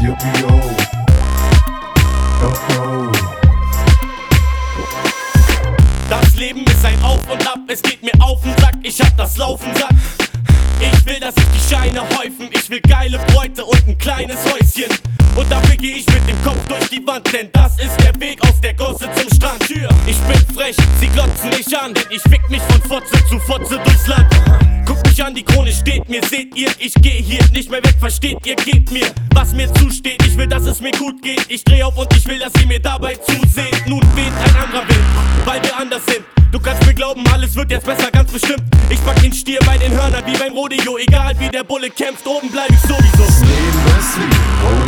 Yippie-yo. Oh. Das Leben ist ein Auf und Ab, es geht mir auf den Sack, ich hab das Laufen satt. Ich will, dass sich die Scheine häufen, ich will geile Bräute und ein kleines Häuschen. Und dafür geh ich mit dem Kopf durch die Wand, denn das ist der Weg aus der Gosse zum Strand. Ich bin frech, sie glotzen mich an, denn ich fick mich von Fotze zu Fotze durchs Land. Guckt mich an, die Krone steht mir, seht ihr, ich geh hier nicht mehr weg, versteht ihr, gebt mir, was mir zusteht. Ich will, dass es mir gut geht, ich dreh auf und ich will, dass ihr mir dabei zuseht. Nun weht ein anderer Wind, weil wir anders sind. Du kannst mir glauben, alles wird jetzt besser, ganz bestimmt. Ich pack den Stier bei den Hörnern wie beim Rodeo. Egal wie der Bulle kämpft, oben bleib ich sowieso. Das Leben ist wie